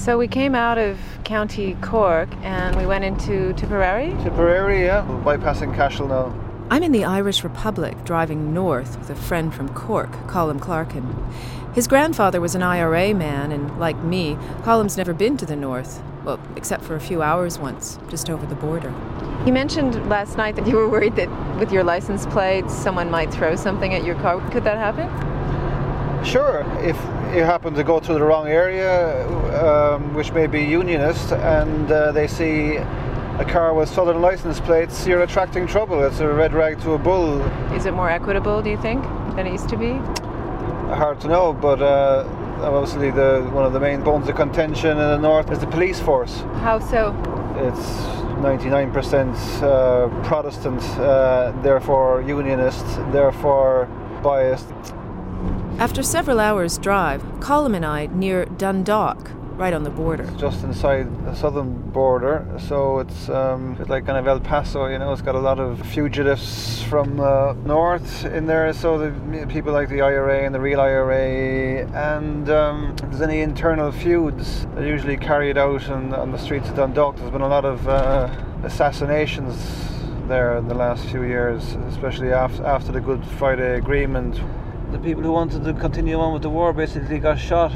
So we came out of County Cork and we went into Tipperary? Tipperary, yeah. Bypassing Cashel now. I'm in the Irish Republic, driving north with a friend from Cork, Colm Clarkin. His grandfather was an IRA man, and like me, Colm's never been to the north. Well, except for a few hours once, just over the border. You mentioned last night that you were worried that with your license plates, someone might throw something at your car. Could that happen? Sure. If you happen to go through the wrong area, which may be unionist, and they see a car with southern license plates, you're attracting trouble. It's a red rag to a bull. Is it more equitable, do you think, than it used to be? Hard to know, but obviously one of the main bones of contention in the north is the police force. How so? It's 99% Protestant, therefore unionist, therefore biased. After several hours' drive, Colm and I near Dundalk, right on the border. Just inside the southern border, so it's like kind of El Paso, it's got a lot of fugitives from north in there, so the people like the IRA and the real IRA, and if there's any internal feuds, they're usually carried out on the streets of Dundalk. There's been a lot of assassinations there in the last few years, especially after the Good Friday Agreement. The people who wanted to continue on with the war basically got shot.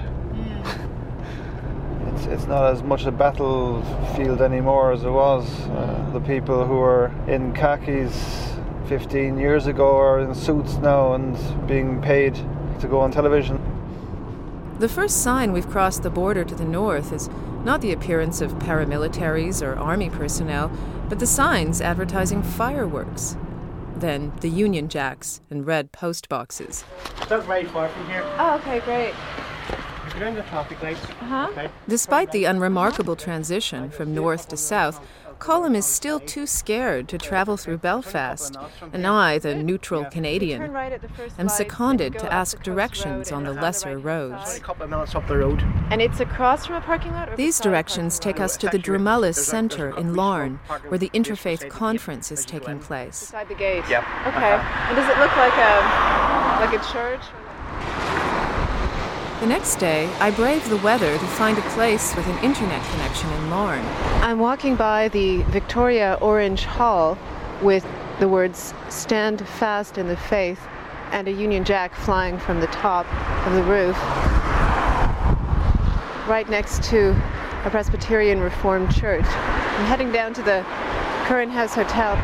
It's not as much a battlefield anymore as it was. The people who were in khakis 15 years ago are in suits now and being paid to go on television. The first sign we've crossed the border to the north is not the appearance of paramilitaries or army personnel, but the signs advertising fireworks. Then the Union Jacks and red post boxes. It's not very far from here. Oh, okay, great. You're in the traffic lights. Okay. Despite the unremarkable transition from north to south, Colm is still too scared to travel through Belfast, and I, the neutral Canadian, am seconded to ask directions on the lesser roads. A couple of minutes up the road. And it's across from a parking lot? These directions take us to the Drumullis Centre in Larne, where the Interfaith Conference is taking place. Beside the gate? Yep. Okay. And does it look like a church? The next day, I brave the weather to find a place with an internet connection in Larne. I'm walking by the Victoria Orange Hall with the words "Stand Fast in the Faith" and a Union Jack flying from the top of the roof, right next to a Presbyterian Reformed church. I'm heading down to the Curran House Hotel.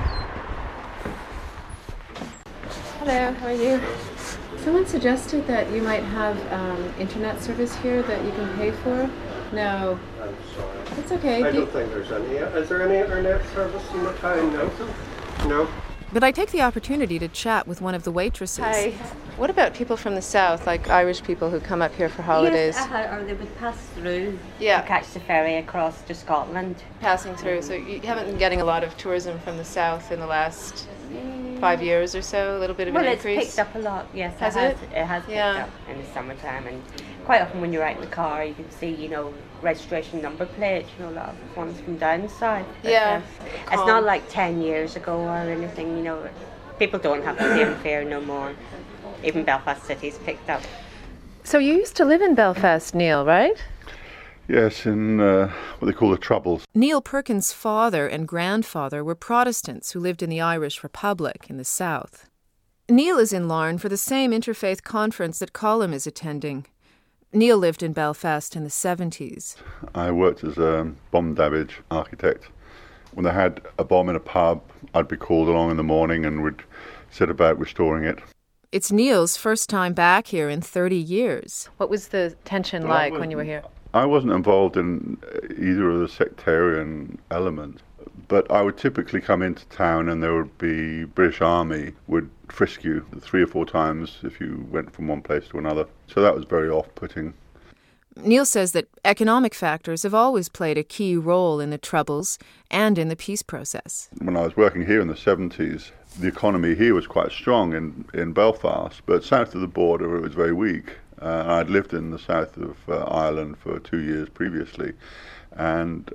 Hello, how are you? Someone suggested that you might have internet service here that you can pay for. No. I'm sorry. It's okay. I don't think there's any. Is there any internet service in the town? No. But I take the opportunity to chat with one of the waitresses. Hi. What about people from the south, like Irish people who come up here for holidays? Yes, or they would pass through Yeah. to catch the ferry across to Scotland. Passing through. So you haven't been getting a lot of tourism from the south in the last 5 years or so? A little bit of an increase? Well, it's picked up a lot, yes. Has it? It has picked up in the summertime, and quite often when you're out in the car you can see, registration number plates, a lot of ones from down south. Yeah. It's not like 10 years ago or anything, people don't have the same fare no more. Even Belfast City's picked up. So you used to live in Belfast, Neil, right? Yes, in what they call the Troubles. Neil Perkins' father and grandfather were Protestants who lived in the Irish Republic in the south. Neil is in Larne for the same interfaith conference that Colm is attending. Neil lived in Belfast in the 70s. I worked as a bomb damage architect. When they had a bomb in a pub, I'd be called along in the morning and we'd set about restoring it. It's Neil's first time back here in 30 years. What was the tension like when you were here? I wasn't involved in either of the sectarian elements, but I would typically come into town and there would be British Army would frisk you 3 or 4 times if you went from one place to another. So that was very off-putting. Neil says that economic factors have always played a key role in the Troubles and in the peace process. When I was working here in the 70s, the economy here was quite strong in Belfast, but south of the border it was very weak. I'd lived in the south of Ireland for 2 years previously, and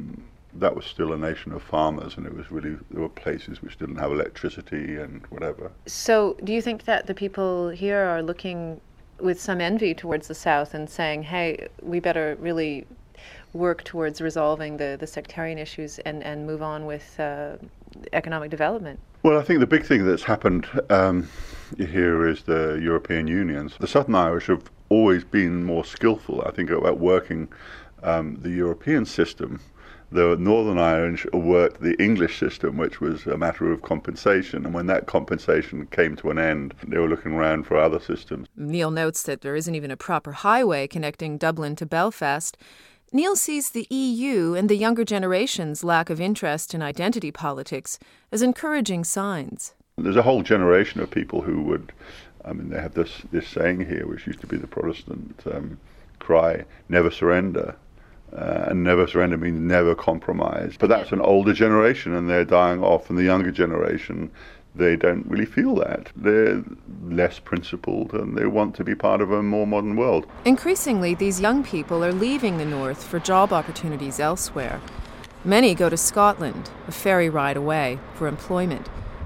that was still a nation of farmers, and there were places which didn't have electricity and whatever. So do you think that the people here are looking with some envy towards the south and saying, hey, we better really work towards resolving the sectarian issues and move on with economic development? Well, I think the big thing that's happened here is the European Union. The Southern Irish have always been more skillful, I think, about working the European system. The Northern Irish worked the English system, which was a matter of compensation. And when that compensation came to an end, they were looking around for other systems. Neil notes that there isn't even a proper highway connecting Dublin to Belfast. Neil sees the EU and the younger generation's lack of interest in identity politics as encouraging signs. There's a whole generation of people who would, they have this saying here, which used to be the Protestant cry, never surrender. And never surrender means never compromise. But that's an older generation and they're dying off. And the younger generation, they don't really feel that. They're less principled and they want to be part of a more modern world. Increasingly, these young people are leaving the North for job opportunities elsewhere. Many go to Scotland, a ferry ride away, for employment.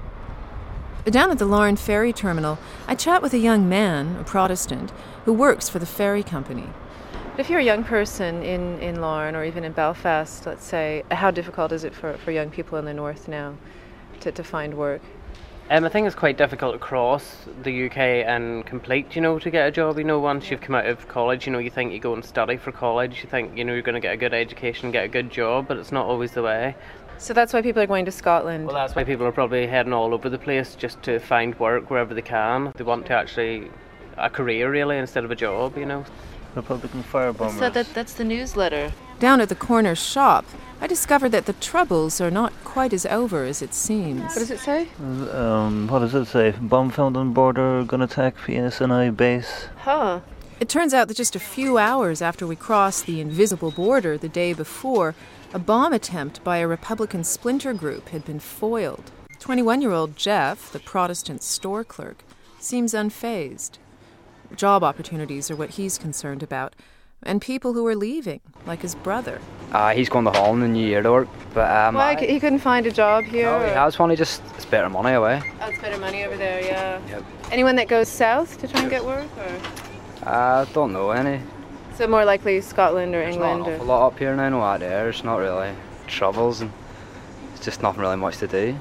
Down at the Larne ferry terminal, I chat with a young man, a Protestant, who works for the ferry company. If you're a young person in Larne or even in Belfast, let's say, how difficult is it for young people in the North now to find work? I think it's quite difficult across the UK and complete, to get a job. Once you've come out of college, you think you go and study for college, you think, you're going to get a good education, get a good job, but it's not always the way. So that's why people are going to Scotland? Well, that's why people are probably heading all over the place just to find work wherever they can. They want to actually, a career really, instead of a job, Republican firebombers. So that's the newsletter. Down at the corner shop, I discovered that the troubles are not quite as over as it seems. What does it say? What does it say? Bomb found on border, gun attack PNSNI base. Huh. It turns out that just a few hours after we crossed the invisible border the day before, a bomb attempt by a Republican splinter group had been foiled. 21-year-old Jeff, the Protestant store clerk, seems unfazed. Job opportunities are what he's concerned about, and people who are leaving, like his brother. He's going to Holland in the New Year to work, but why he couldn't find a job here? No, he has one. It's better money away. Oh, it's better money over there, yeah. Yep. Anyone that goes south to try and get work, or? I don't know any. So more likely Scotland or England? There's not an awful lot up here now. No, out there. It's not really troubles, and it's just nothing really much to do.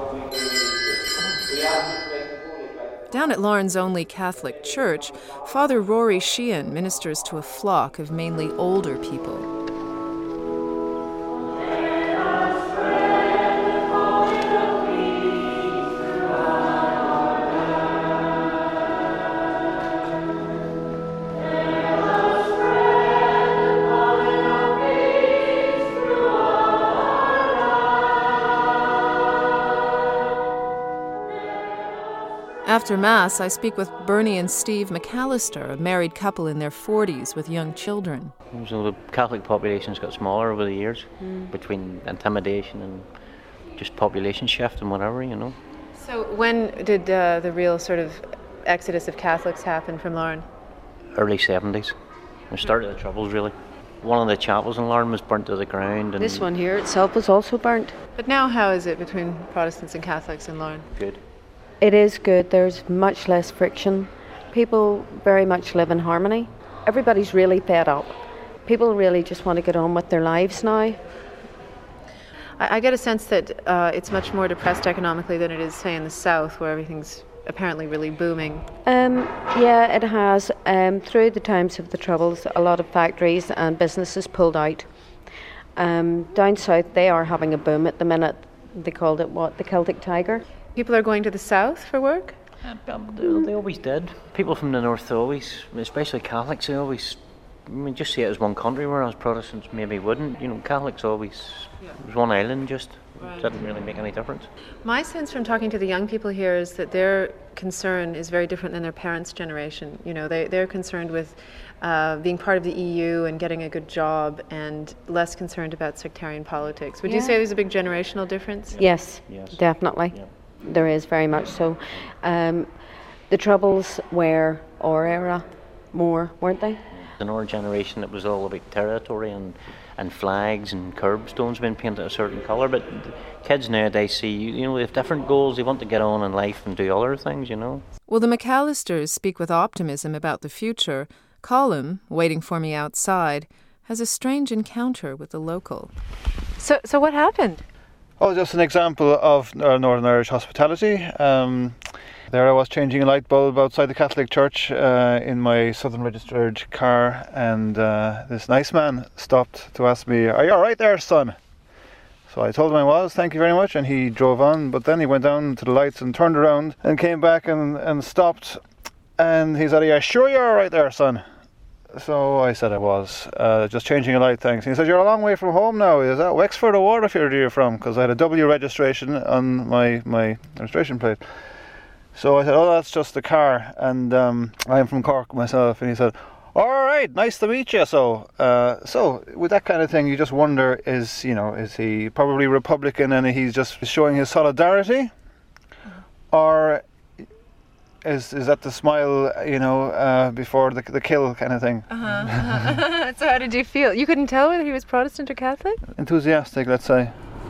Down at Larne's only Catholic church, Father Rory Sheehan ministers to a flock of mainly older people. After Mass, I speak with Bernie and Steve McAllister, a married couple in their 40s with young children. So the Catholic population's got smaller over the years, between intimidation and just population shift and whatever, So when did the real sort of exodus of Catholics happen from Larne? Early 70s. The start of the Troubles, really. One of the chapels in Larne was burnt to the ground. And this one here itself was also burnt. But now how is it between Protestants and Catholics in Larne? Good. It is good. There's much less friction. People very much live in harmony. Everybody's really fed up. People really just want to get on with their lives now. I get a sense that it's much more depressed economically than it is, say, in the south, where everything's apparently really booming. Yeah, it has. Through the times of the Troubles, a lot of factories and businesses pulled out. Down south, they are having a boom at the minute. They called it, the Celtic Tiger. People are going to the south for work? They always did. People from the north always, especially Catholics, they always just see it as one country, whereas Protestants maybe wouldn't. Catholics always, it was one island just. Right. Didn't really make any difference. My sense from talking to the young people here is that their concern is very different than their parents' generation. They're concerned with being part of the EU and getting a good job and less concerned about sectarian politics. Would you say there's a big generational difference? Yes. Definitely. Yeah. There is very much so. The Troubles were our era more, weren't they? In our generation, it was all about territory and flags and curbstones being painted a certain colour. But kids nowadays see, they have different goals. They want to get on in life and do other things, Well, the McAllisters speak with optimism about the future. Colm, waiting for me outside, has a strange encounter with the local. So what happened? Oh, just an example of Northern Irish hospitality. There I was changing a light bulb outside the Catholic Church in my Southern registered car, and this nice man stopped to ask me, "Are you all right there, son?" So I told him I was, thank you very much, and he drove on, but then he went down to the lights and turned around and came back and stopped, and he said, "Are you sure you're all right there, son?" So I said I was, just changing a light, thanks. And he said, "You're a long way from home now. Is that Wexford or Waterford you're from?" Because I had a W registration on my registration plate. So I said, "Oh, that's just the car, and I'm from Cork myself." And he said, "All right, nice to meet you." So with that kind of thing, you just wonder, is he probably Republican and he's just showing his solidarity, or is that the smile, before the kill kind of thing? So how did you feel? You couldn't tell whether he was Protestant or Catholic? Enthusiastic, let's say.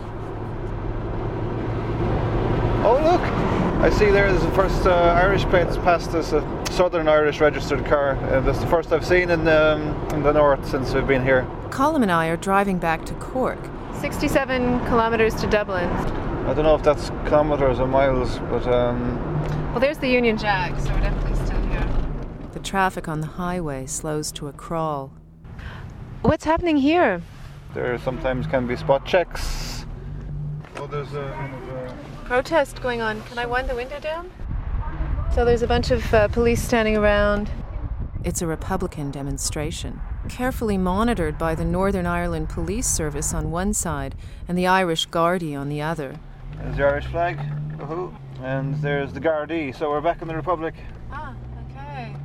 Oh, look! I see there's the first Irish plate that's passed us, a Southern Irish registered car. That's the first I've seen in the north since we've been here. Colm and I are driving back to Cork. 67 kilometres to Dublin. I don't know if that's kilometres or miles, but... Well, there's the Union Jack, so we're definitely still here. The traffic on the highway slows to a crawl. What's happening here? There sometimes can be spot checks. Oh, there's a protest going on. Can I wind the window down? So there's a bunch of police standing around. It's a Republican demonstration, carefully monitored by the Northern Ireland Police Service on one side and the Irish Gardaí on the other. There's the Irish flag. Woohoo. And there's the Gardaí, so we're back in the Republic. Ah, okay.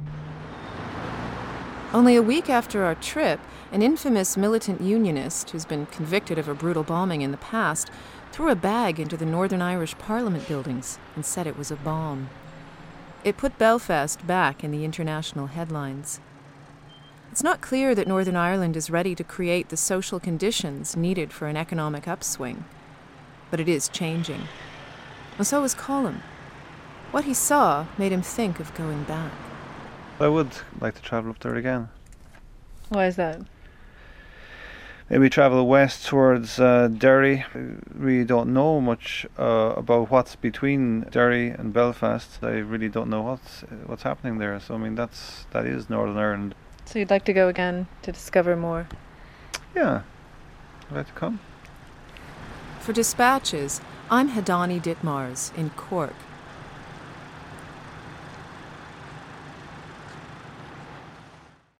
Only a week after our trip, an infamous militant unionist who's been convicted of a brutal bombing in the past threw a bag into the Northern Irish Parliament buildings and said it was a bomb. It put Belfast back in the international headlines. It's not clear that Northern Ireland is ready to create the social conditions needed for an economic upswing, but it is changing. And so was Colm. What he saw made him think of going back. I would like to travel up there again. Why is that? Maybe travel west towards Derry. I really don't know much about what's between Derry and Belfast. I really don't know what's happening there. So I mean, that is Northern Ireland. So you'd like to go again to discover more? Yeah, I'd like to come. For Dispatches, I'm Hedani Ditmars in Cork.